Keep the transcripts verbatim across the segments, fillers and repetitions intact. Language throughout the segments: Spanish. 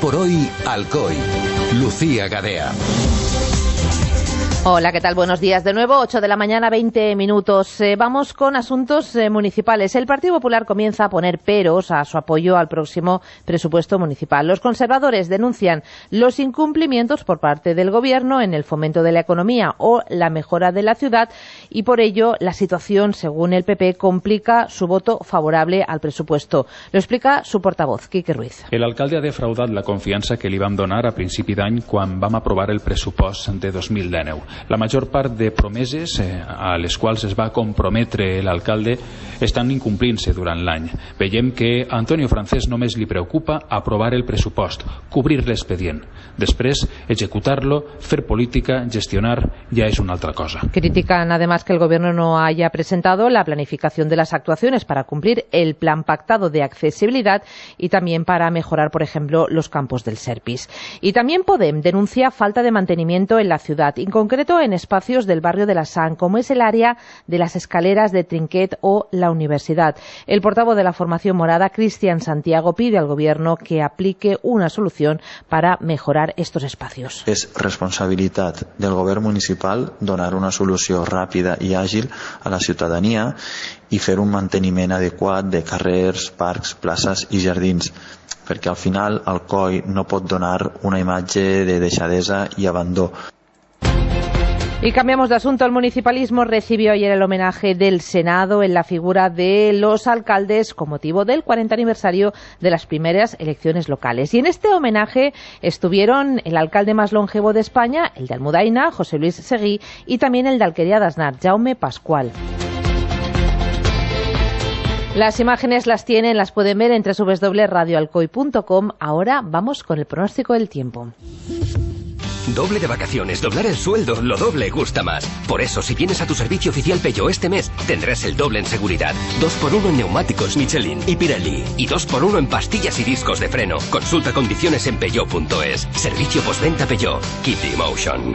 por hoy, Alcoy. Lucía Gadea. Hola, ¿qué tal? Buenos días de nuevo, ocho de la mañana, veinte minutos. Eh, vamos con asuntos eh, municipales. El Partido Popular comienza a poner peros a su apoyo al próximo presupuesto municipal. Los conservadores denuncian los incumplimientos por parte del Gobierno en el fomento de la economía o la mejora de la ciudad y por ello la situación, según el P P, complica su voto favorable al presupuesto. Lo explica su portavoz, Quique Ruiz. El alcalde ha defraudat la confiança que li vam donar a principi d'any quan vam aprovar el pressupost de dos mil dinou. La major part de promeses eh, a les quals es va comprometre l'alcalde estan incomplint-se durant l'any. Veiem que a Antonio Francés només li preocupa aprovar el pressupost, cobrir l'expedient. Després, ejecutar-lo, fer política, gestionar, ja és una altra cosa. Critican además que el Gobierno no haya presentado la planificación de las actuaciones para cumplir el plan pactado de accesibilidad y también para mejorar, por ejemplo, los campos del Serpis. Y también Podem denuncia falta de mantenimiento en la ciudad, en concreto en espacios del barrio de la San, como es el área de las escaleras de Trinquet o la Universidad. El portavoz de la formación morada, Cristian Santiago, pide al Gobierno que aplique una solución para mejorar estos espacios. És responsabilitat del Govern municipal donar una solució ràpida i àgil a la ciutadania i fer un manteniment adequat de carrers, parcs, places i jardins, perquè al final Alcoi no pot donar una imatge de deixadesa i abandó. Y cambiamos de asunto. El municipalismo recibió ayer el homenaje del Senado en la figura de los alcaldes con motivo del cuarenta aniversario de las primeras elecciones locales. Y en este homenaje estuvieron el alcalde más longevo de España, el de Almudaina, José Luis Seguí, y también el de Alquería d'Asnar, Jaume Pascual. Las imágenes las tienen, las pueden ver en doble u doble u doble u punto radio alcoy punto com. Ahora vamos con el pronóstico del tiempo. Doble de vacaciones, doblar el sueldo, lo doble gusta más. Por eso, si vienes a tu servicio oficial Peugeot este mes, tendrás el doble en seguridad. dos por uno en neumáticos Michelin y Pirelli. Y dos por uno en pastillas y discos de freno. Consulta condiciones en peugeot punto es. Servicio postventa Peugeot. Keep the emotion.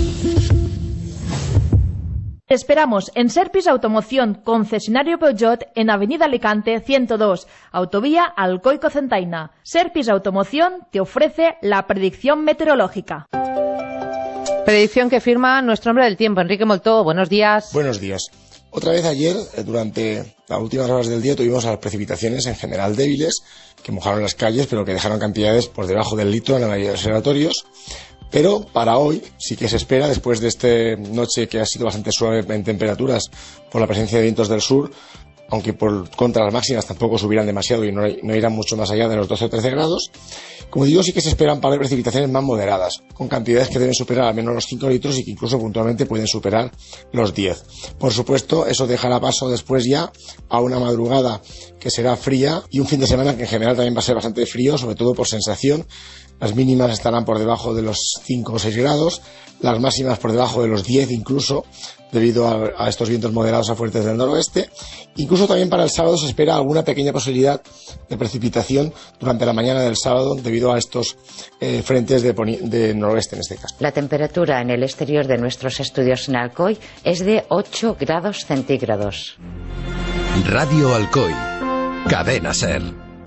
Esperamos en Serpis Automoción, concesionario Peugeot en Avenida Alicante ciento dos, autovía Alcoy-Cocentaina. Serpis Automoción te ofrece la predicción meteorológica. Predicción que firma nuestro hombre del tiempo, Enrique Moltó. Buenos días. Buenos días. Otra vez ayer, durante las últimas horas del día, tuvimos las precipitaciones en general débiles, que mojaron las calles, pero que dejaron cantidades por debajo del litro en la mayoría de los observatorios. Pero para hoy sí que se espera, después de esta noche que ha sido bastante suave en temperaturas por la presencia de vientos del sur, aunque por contra las máximas tampoco subirán demasiado y no, no irán mucho más allá de los doce o trece grados, como digo, sí que se esperan para precipitaciones más moderadas, con cantidades que deben superar al menos los cinco litros y que incluso puntualmente pueden superar los diez. Por supuesto, eso dejará paso después ya a una madrugada que será fría y un fin de semana que en general también va a ser bastante frío, sobre todo por sensación. Las mínimas estarán por debajo de los cinco o seis grados, las máximas por debajo de los diez incluso, debido a, a estos vientos moderados a fuertes del noroeste. Incluso también para el sábado se espera alguna pequeña posibilidad de precipitación durante la mañana del sábado debido a estos eh, frentes de, de noroeste en este caso. La temperatura en el exterior de nuestros estudios en Alcoy es de ocho grados centígrados. Radio Alcoy. Cadena SER.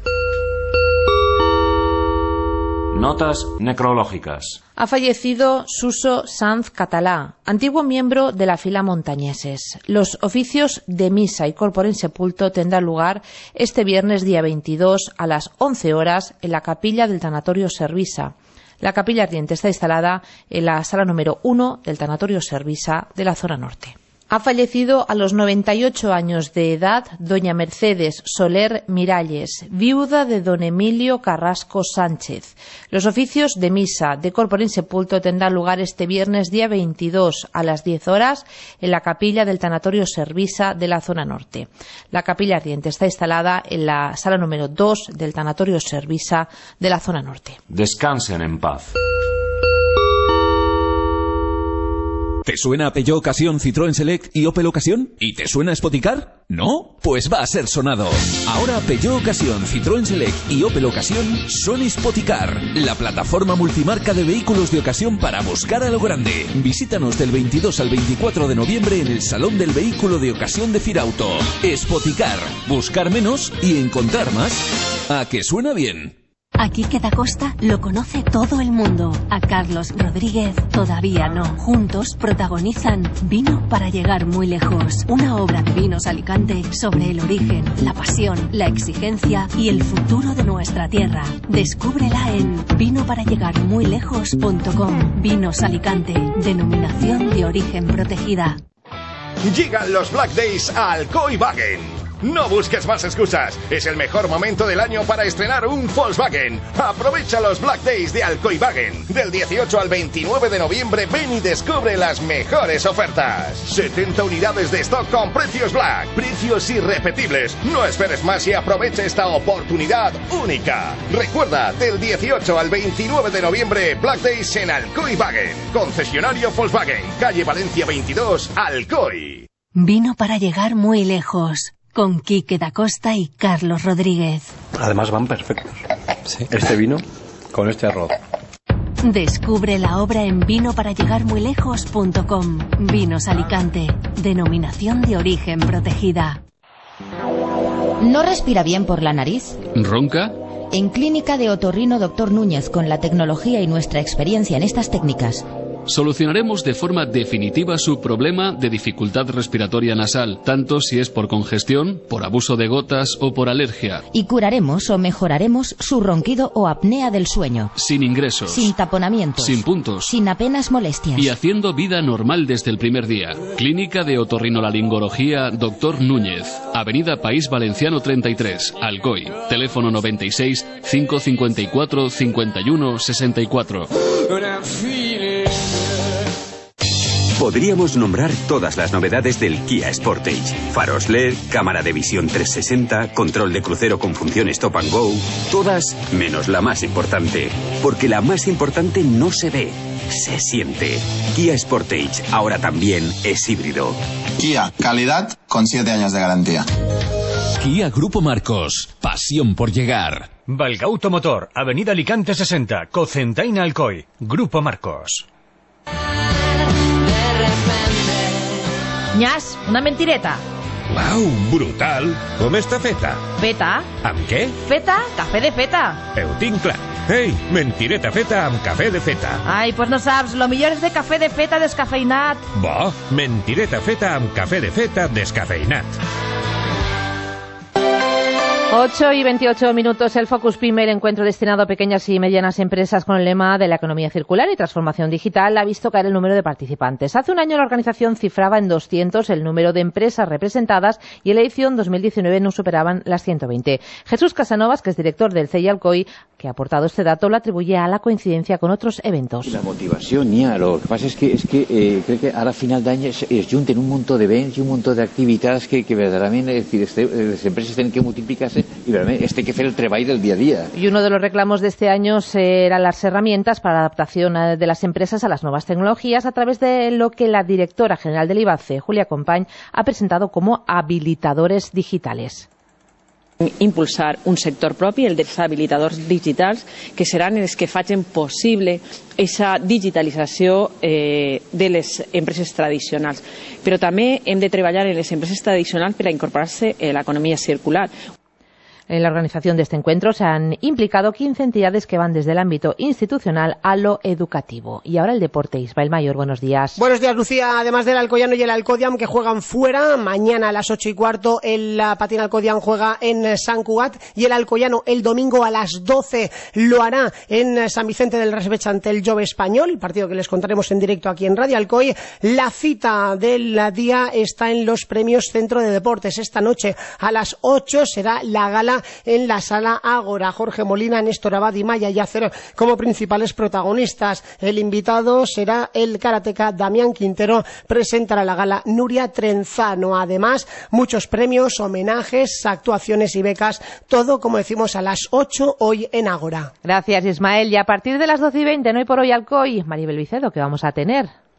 Notas necrológicas. Ha fallecido Suso Sanz Catalá, antiguo miembro de la fila montañeses. Los oficios de misa y corpore insepulto tendrán lugar este viernes día veintidós a las once horas en la capilla del Tanatorio Servisa. La capilla ardiente está instalada en la sala número uno del Tanatorio Servisa de la zona norte. Ha fallecido a los noventa y ocho años de edad doña Mercedes Soler Miralles, viuda de don Emilio Carrasco Sánchez. Los oficios de misa de corpore insepulto tendrán lugar este viernes día veintidós a las diez horas en la capilla del Tanatorio Servisa de la zona norte. La capilla ardiente está instalada en la sala número dos del Tanatorio Servisa de la zona norte. Descansen en paz. ¿Te suena Peugeot Ocasión, Citroën Select y Opel Ocasión? ¿Y te suena Spoticar? ¿No? Pues va a ser sonado. Ahora Peugeot Ocasión, Citroën Select y Opel Ocasión son Spoticar, la plataforma multimarca de vehículos de ocasión para buscar a lo grande. Visítanos del veintidós al veinticuatro de noviembre en el Salón del Vehículo de Ocasión de Firauto. Spoticar, buscar menos y encontrar más. ¿A que suena bien? A Quique da Costa lo conoce todo el mundo. A Carlos Rodríguez todavía no. Juntos protagonizan Vino para llegar muy lejos. Una obra de Vinos Alicante sobre el origen, la pasión, la exigencia y el futuro de nuestra tierra. Descúbrela en vino para llegar muy lejos punto com. Vinos Alicante, denominación de origen protegida. Llegan los Black Days a Alcoy Wagen. No busques más excusas. Es el mejor momento del año para estrenar un Volkswagen. Aprovecha los Black Days de Alcoy Wagen. Del dieciocho al veintinueve de noviembre, ven y descubre las mejores ofertas. setenta unidades de stock con precios Black. Precios irrepetibles. No esperes más y aprovecha esta oportunidad única. Recuerda, del dieciocho al veintinueve de noviembre, Black Days en Alcoy Wagen. Concesionario Volkswagen. Calle Valencia veintidós, Alcoy. Vino para llegar muy lejos. Con Quique da Costa y Carlos Rodríguez. Además van perfectos. ¿Sí? Este vino con este arroz. Descubre la obra en vino para llegar muy lejos punto com. Vinos Alicante, denominación de origen protegida. ¿No respira bien por la nariz? ¿Ronca? En Clínica de Otorrino Doctor Núñez, con la tecnología y nuestra experiencia en estas técnicas, solucionaremos de forma definitiva su problema de dificultad respiratoria nasal, tanto si es por congestión, por abuso de gotas o por alergia. Y curaremos o mejoraremos su ronquido o apnea del sueño. Sin ingresos. Sin taponamientos. Sin puntos. Sin apenas molestias. Y haciendo vida normal desde el primer día. Clínica de Otorrinolaringología Doctor Núñez. Avenida País Valenciano treinta y tres, Alcoy. Teléfono noventa y seis, cinco cincuenta y cuatro, cincuenta y uno, sesenta y cuatro. Podríamos nombrar todas las novedades del Kia Sportage. Faros L E D, cámara de visión trescientos sesenta, control de crucero con función Stop and Go. Todas menos la más importante. Porque la más importante no se ve, se siente. Kia Sportage ahora también es híbrido. Kia, calidad con siete años de garantía. Kia Grupo Marcos, pasión por llegar. Valgauto Motor, Avenida Alicante sesenta, Cocentaina Alcoy. Grupo Marcos. Nyas, una mentireta. Uau, brutal! Com està feta? Feta? Amb què? Feta, café de feta. Ho tinc clar. Ei, mentireta feta amb cafè de feta. Ai, pues no saps, lo millor és de café de feta descafeinat. Bo, mentireta feta amb café de feta descafeinat. ocho y veintiocho minutos, el Focus PYME, el encuentro destinado a pequeñas y medianas empresas con el lema de la economía circular y transformación digital, ha visto caer el número de participantes. Hace un año la organización cifraba en doscientos el número de empresas representadas y en la edición dos mil diecinueve no superaban las ciento veinte. Jesús Casanovas, que es director del C E I Alcoy, que ha aportado este dato, lo atribuye a la coincidencia con otros eventos. La motivació n'hi ha, lo que passa és que, és que eh, crec que ara a final d'any es, es junten un munt d'events i un munt d'activitats que, que verdaderament es decir, este, les empreses tenen que multiplicar-se y verdaderament este hay que hacer el treball del día a día. Y uno de los reclamos de este año serán las herramientas para la adaptación de las empresas a las nuevas tecnologías, a través de lo que la directora general del IBACE, Julia Company, ha presentado como habilitadores digitales. Impulsar un sector propi, el dels habilitadors digitals, que seran els que facin possible aquesta digitalització eh, de les empreses tradicionals. Però també hem de treballar en les empreses tradicionals per a incorporar-se a l'economia circular. En la organización de este encuentro se han implicado quince entidades que van desde el ámbito institucional a lo educativo. Y ahora el deporte. Ismael Mayor, buenos días. Buenos días, Lucía. Además del Alcoyano y el Alcodiam, que juegan fuera, mañana a las ocho y cuarto el Patín Alcodiam juega en San Cugat y el Alcoyano el domingo a las doce lo hará en San Vicente del Raspeig ante el Jove Español, partido que les contaremos en directo aquí en Radio Alcoy. La cita del día está en los premios Centro de Deportes. Esta noche a las ocho será la gala en la Sala Ágora. Jorge Molina, Néstor Abad y Maya Yacer como principales protagonistas. El invitado será el karateca Damián Quintero. Presentará la gala Nuria Trenzano. Además, muchos premios, homenajes, actuaciones y becas. Todo, como decimos, a las ocho hoy en Ágora. Gracias, Ismael. Y a partir de las doce y veinte, no hay por hoy Alcoy. Maribel Vicedo, ¿qué vamos a tener?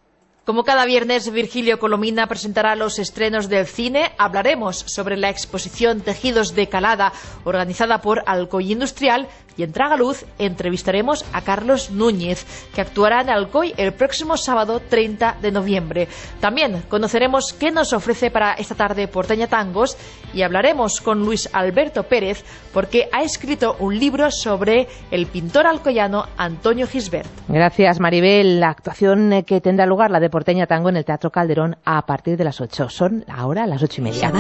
Como cada viernes, Virgilio Colomina presentará los estrenos del cine. Hablaremos sobre la exposición Tejidos de Calada, organizada por Alcoy Industrial. Y en Tragaluz entrevistaremos a Carlos Núñez, que actuará en Alcoy el próximo sábado treinta de noviembre. También conoceremos qué nos ofrece para esta tarde Porteña Tangos y hablaremos con Luis Alberto Pérez, porque ha escrito un libro sobre el pintor alcoyano Antonio Gisbert. Gracias, Maribel. La actuación que tendrá lugar, la de Porteña Tango, en el Teatro Calderón a partir de las ocho. Son ahora las ocho y media.